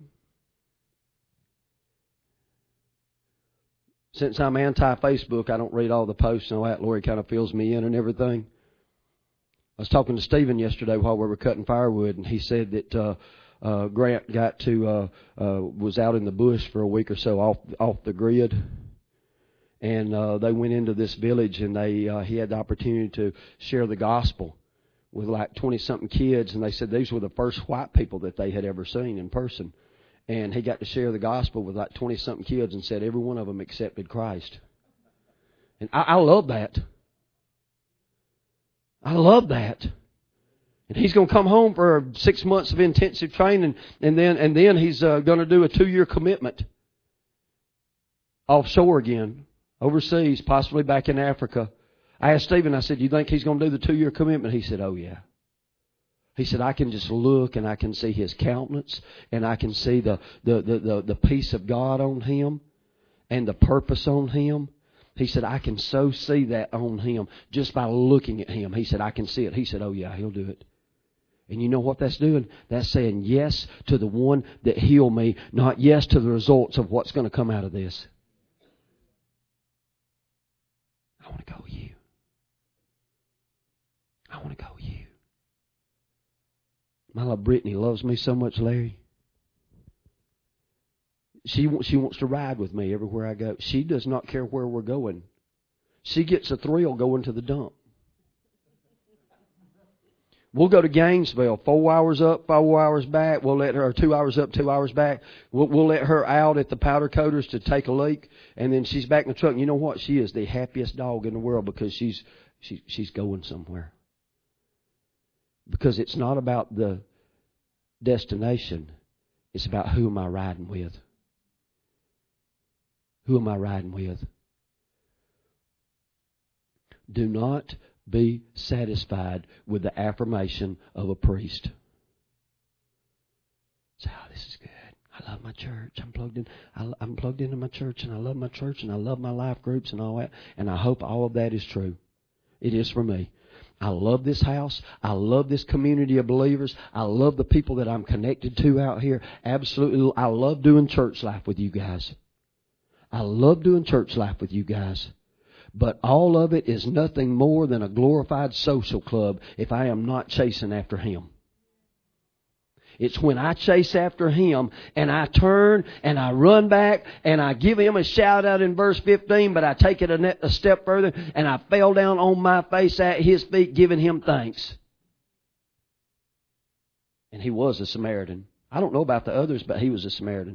Speaker 1: Since I'm anti-Facebook, I don't read all the posts and all that. Lori kind of fills me in and everything. I was talking to Stephen yesterday while we were cutting firewood, and he said that uh, uh, Grant got to uh, uh, was out in the bush for a week or so off off the grid. And uh, they went into this village, and they uh, he had the opportunity to share the gospel with like twenty-something kids. And they said these were the first white people that they had ever seen in person. And he got to share the gospel with like twenty-something kids and said every one of them accepted Christ. And I, I love that. I love that. And he's going to come home for six months of intensive training, and then and then he's uh, going to do a two-year commitment offshore again. Overseas, possibly back in Africa. I asked Stephen, I said, you think he's going to do the two-year commitment? He said, oh, yeah. He said, I can just look and I can see his countenance and I can see the, the, the, the, the peace of God on him and the purpose on him. He said, I can so see that on him just by looking at him. He said, I can see it. He said, oh, yeah, he'll do it. And you know what that's doing? That's saying yes to the one that healed me, not yes to the results of what's going to come out of this. I want to go with You. I want to go with You. My love Brittany loves me so much, Larry. She she wants to ride with me everywhere I go. She does not care where we're going. She gets a thrill going to the dump. We'll go to Gainesville, four hours up, four hours back. We'll let her, or two hours up, two hours back. We'll, we'll let her out at the powder coaters to take a leak, and then she's back in the truck. And you know what? She is the happiest dog in the world because she's she, she's going somewhere. Because it's not about the destination. It's about who am I riding with. Who am I riding with? Do not be satisfied with the affirmation of a priest. Say, oh, this is good. I love my church. I'm plugged in. I, I'm plugged into my church, and I love my church, and I love my life groups and all that. And I hope all of that is true. It is for me. I love this house. I love this community of believers. I love the people that I'm connected to out here. Absolutely. I love doing church life with you guys. I love doing church life with you guys. But all of it is nothing more than a glorified social club if I am not chasing after Him. It's when I chase after Him and I turn and I run back and I give Him a shout out in verse fifteen, but I take it a, net, a step further and I fell down on my face at His feet giving Him thanks. And He was a Samaritan. I don't know about the others, but He was a Samaritan.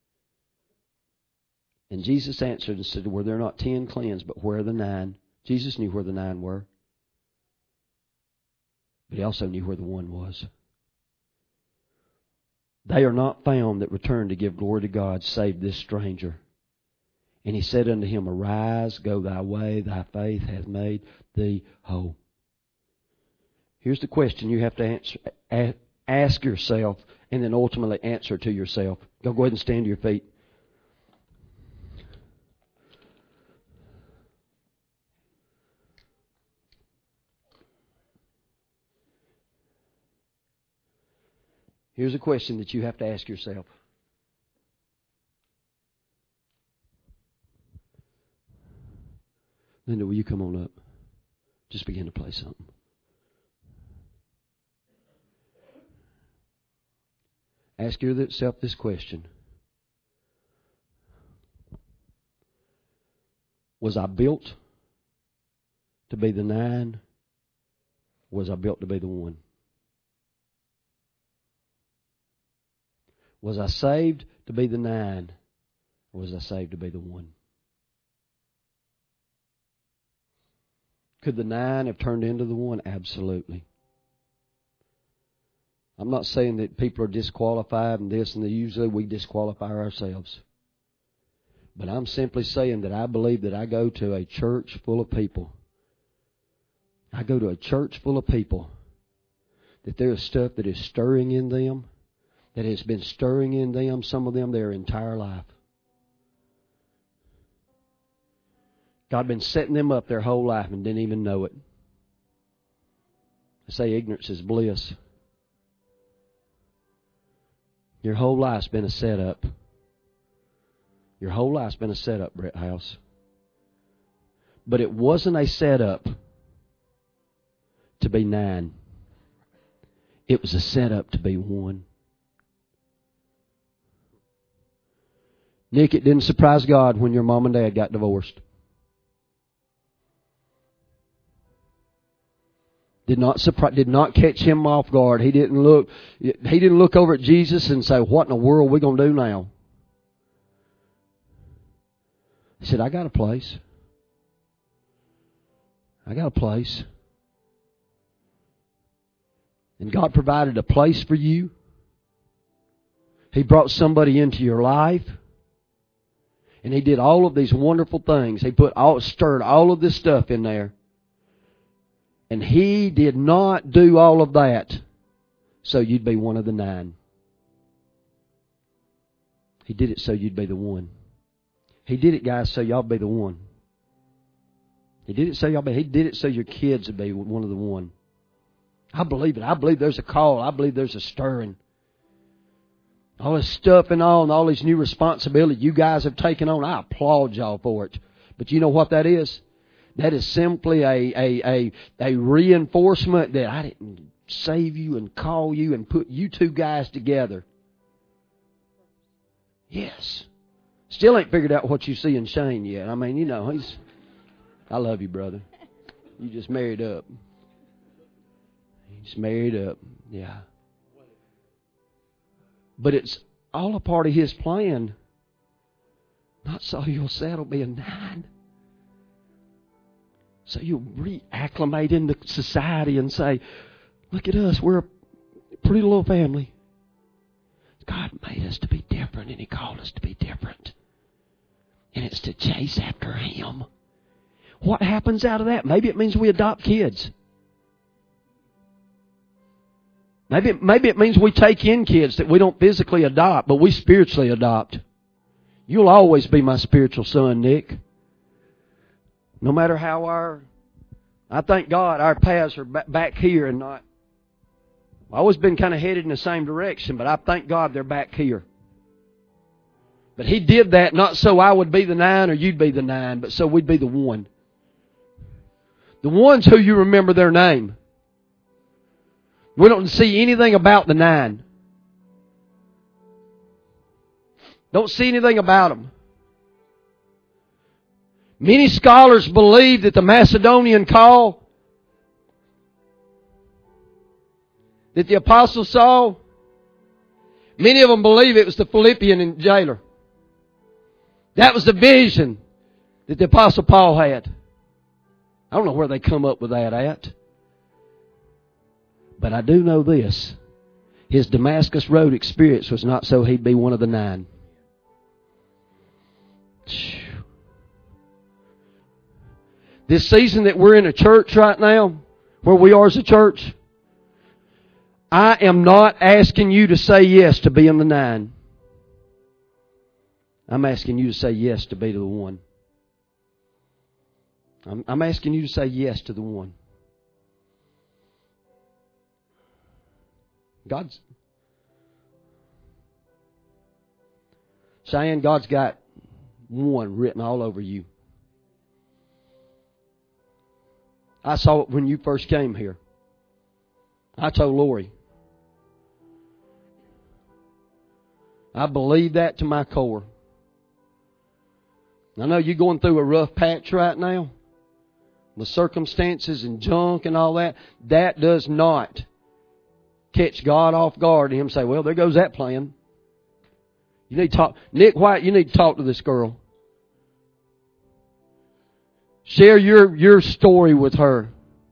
Speaker 1: And Jesus answered and said, were there not ten cleansed, but where are the nine? Jesus knew where the nine were. But He also knew where the one was. They are not found that return to give glory to God, save this stranger. And He said unto him, arise, go thy way, thy faith hath made thee whole. Here's the question you have to answer, ask yourself, and then ultimately answer to yourself. Go, go ahead and stand to your feet. Here's a question that you have to ask yourself. Linda, will you come on up? Just begin to play something. Ask yourself this question. Was I built to be the nine? Or was I built to be the one? Was I saved to be the nine, or was I saved to be the one? Could the nine have turned into the one? Absolutely. I'm not saying that people are disqualified and this and that. Usually we disqualify ourselves. But I'm simply saying that I believe that I go to a church full of people. I go to a church full of people that there is stuff that is stirring in them, that has been stirring in them, some of them, their entire life. God been setting them up their whole life and didn't even know it. I say ignorance is bliss. Your whole life's been a setup. Your whole life's been a setup, Brett House. But it wasn't a setup to be nine. It was a setup to be one. Nick, it didn't surprise God when your mom and dad got divorced. Did not surprise, did not catch him off guard. He didn't look. He didn't look over at Jesus and say, "What in the world are we going to do now?" He said, "I got a place. I got a place." And God provided a place for you. He brought somebody into your life. And He did all of these wonderful things. He put all, stirred all of this stuff in there. And He did not do all of that so you'd be one of the nine. He did it so you'd be the one. He did it, guys, so y'all be the one. He did it so y'all be. He did it so your kids would be one of the one. I believe it. I believe there's a call. I believe there's a stirring. All this stuff and all, and all these new responsibility you guys have taken on, I applaud y'all for it. But you know what that is? That is simply a, a, a, a reinforcement that I didn't save you and call you and put you two guys together. Yes. Still ain't figured out what you see in Shane yet. I mean, you know, he's... I love you, brother. You just married up. He's married up. Yeah. But it's all a part of His plan. Not so you'll settle being nine. So you'll reacclimate into society and say, look at us, we're a pretty little family. God made us to be different, and He called us to be different. And it's to chase after Him. What happens out of that? Maybe it means we adopt kids. Maybe, maybe it means we take in kids that we don't physically adopt, but we spiritually adopt. You'll always be my spiritual son, Nick. No matter how our... I thank God our paths are back here and not... I've always been kind of headed in the same direction, but I thank God they're back here. But He did that not so I would be the nine or you'd be the nine, but so we'd be the one. The ones who you remember their name. We don't see anything about the nine. Don't see anything about them. Many scholars believe that the Macedonian call that the apostle saw, many of them believe it was the Philippian jailer. That was the vision that the apostle Paul had. I don't know where they come up with that at. But I do know this. His Damascus Road experience was not so he'd be one of the nine. This season that we're in a church right now, where we are as a church, I am not asking you to say yes to being the nine. I'm asking you to say yes to be the one. I'm, I'm asking you to say yes to the one. God's saying God's got one written all over you. I saw it when you first came here. I told Lori, I believe that to my core. I know you're going through a rough patch right now. The circumstances and junk and all that. That does not catch God off guard and Him say, well, there goes that plan. You need to talk. Nick White, you need to talk to this girl. Share your, your story with her.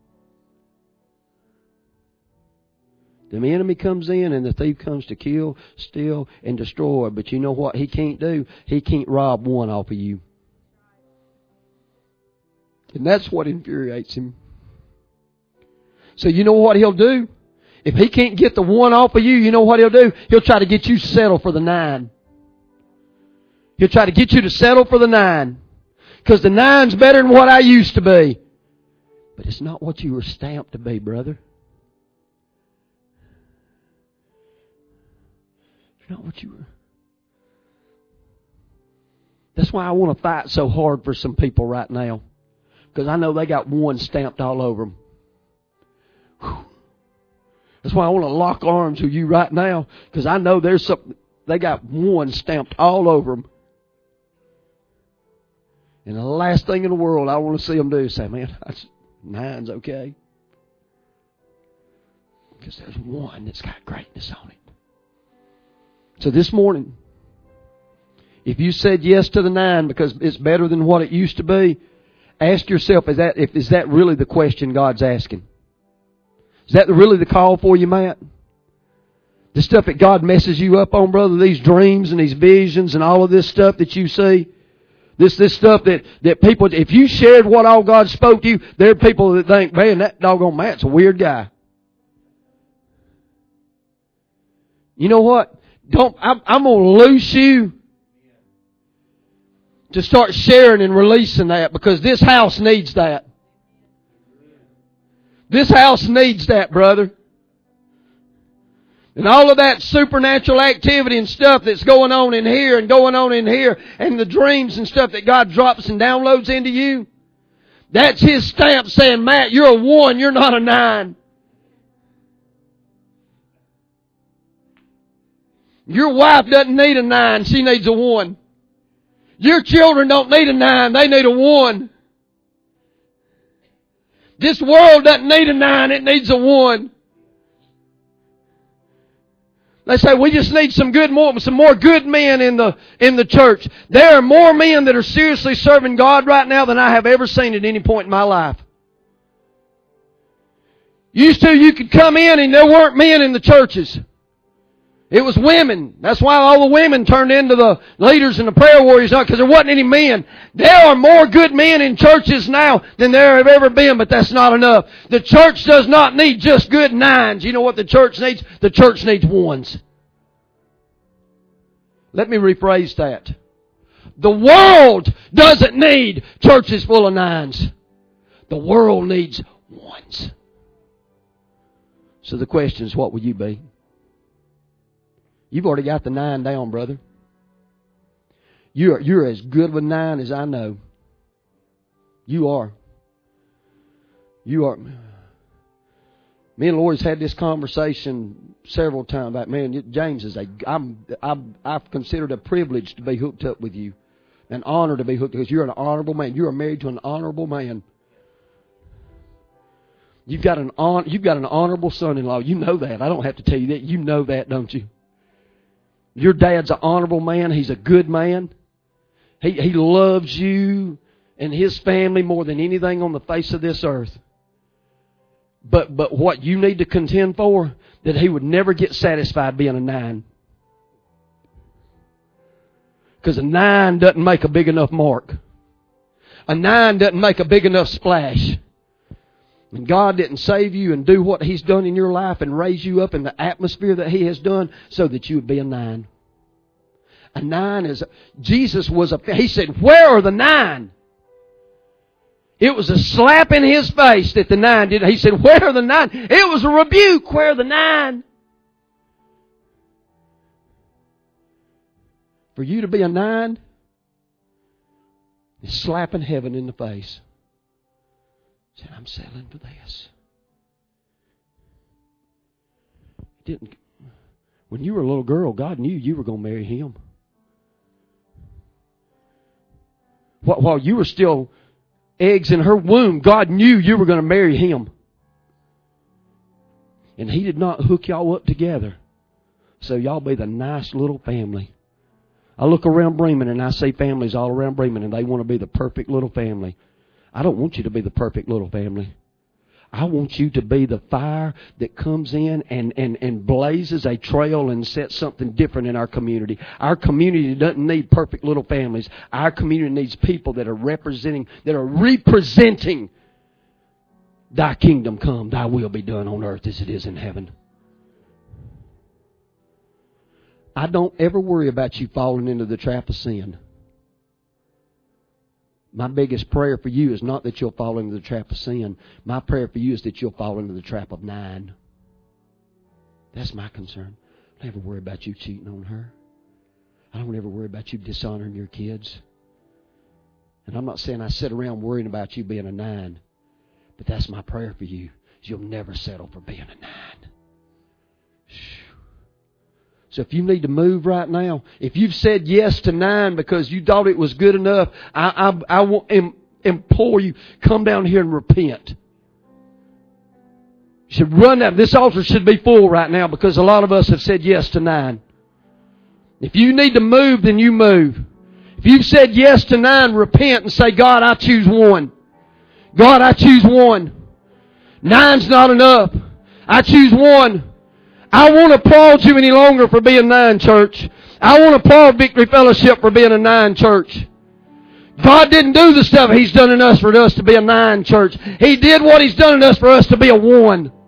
Speaker 1: The enemy comes in and the thief comes to kill, steal, and destroy. But you know what he can't do? He can't rob one off of you. And that's what infuriates him. So you know what he'll do? If he can't get the one off of you, you know what he'll do? He'll try to get you settled for the nine. He'll try to get you to settle for the nine. Because the nine's better than what I used to be. But it's not what you were stamped to be, brother. It's not what you were. That's why I want to fight so hard for some people right now. Because I know they got one stamped all over them. Whew. That's why I want to lock arms with you right now. Because I know there's some, they got one stamped all over them. And the last thing in the world I want to see them do is say, man, that's, nine's okay. Because there's one that's got greatness on it. So this morning, if you said yes to the nine because it's better than what it used to be, ask yourself, is that, if, is that really the question God's asking? Is that really the call for you, Matt? The stuff that God messes you up on, brother, these dreams and these visions and all of this stuff that you see, this this stuff that, that people, if you shared what all God spoke to you, there are people that think, man, that doggone Matt's a weird guy. You know what? Don't, I'm, I'm going to loose you to start sharing and releasing that, because this house needs that. This house needs that, brother. And all of that supernatural activity and stuff that's going on in here and going on in here, and the dreams and stuff that God drops and downloads into you, that's His stamp saying, Matt, you're a one, you're not a nine. Your wife doesn't need a nine, she needs a one. Your children don't need a nine, they need a one. This world doesn't need a nine, it needs a one. They say we just need some good more, some more good men in the in the church. There are more men that are seriously serving God right now than I have ever seen at any point in my life. Used to, you could come in and there weren't men in the churches. It was women. That's why all the women turned into the leaders and the prayer warriors, not because there wasn't any men. There are more good men in churches now than there have ever been, but that's not enough. The church does not need just good nines. You know what the church needs? The church needs ones. Let me rephrase that. The world doesn't need churches full of nines. The world needs ones. So the question is, what will you be? You've already got the nine down, brother. You're, you're as good of a nine as I know. You are. You are. Me and Lori's had this conversation several times about, man, James is a, I'm, I'm, I've considered a privilege to be hooked up with you. An honor to be hooked up because you're an honorable man. You are married to an honorable man. You've got an on, you've got an honorable son-in-law. You know that. I don't have to tell you that. You know that, don't you? Your dad's an honorable man. He's a good man. He, he loves you and his family more than anything on the face of this earth. But, but what you need to contend for, that he would never get satisfied being a nine. Because a nine doesn't make a big enough mark. A nine doesn't make a big enough splash. And God didn't save you and do what He's done in your life and raise you up in the atmosphere that He has done so that you would be a nine. A nine is, Jesus was a, He said, where are the nine? It was a slap in His face that the nine did. He said, where are the nine? It was a rebuke. Where are the nine? For you to be a nine is slapping heaven in the face. Said, I'm settling for this. Didn't when you were a little girl, God knew you were going to marry him. While you were still eggs in her womb, God knew you were going to marry him. And He did not hook y'all up together so y'all be the nice little family. I look around Bremen and I see families all around Bremen and they want to be the perfect little family. I don't want you to be the perfect little family. I want you to be the fire that comes in and, and, and blazes a trail and sets something different in our community. Our community doesn't need perfect little families. Our community needs people that are representing, that are representing Thy kingdom come, Thy will be done on earth as it is in heaven. I don't ever worry about you falling into the trap of sin. My biggest prayer for you is not that you'll fall into the trap of sin. My prayer for you is that you'll fall into the trap of nine. That's my concern. I don't ever worry about you cheating on her. I don't ever worry about you dishonoring your kids. And I'm not saying I sit around worrying about you being a nine. But that's my prayer for you. Is you'll never settle for being a nine. So if you need to move right now, if you've said yes to nine because you thought it was good enough, I, I, I will im- implore you, come down here and repent. You should run down. This altar should be full right now because a lot of us have said yes to nine. If you need to move, then you move. If you've said yes to nine, repent and say, God, I choose one. God, I choose one. Nine's not enough. I choose one. I won't applaud you any longer for being nine, church. I won't applaud Victory Fellowship for being a nine, church. God didn't do the stuff He's done in us for us to be a nine, church. He did what He's done in us for us to be a one.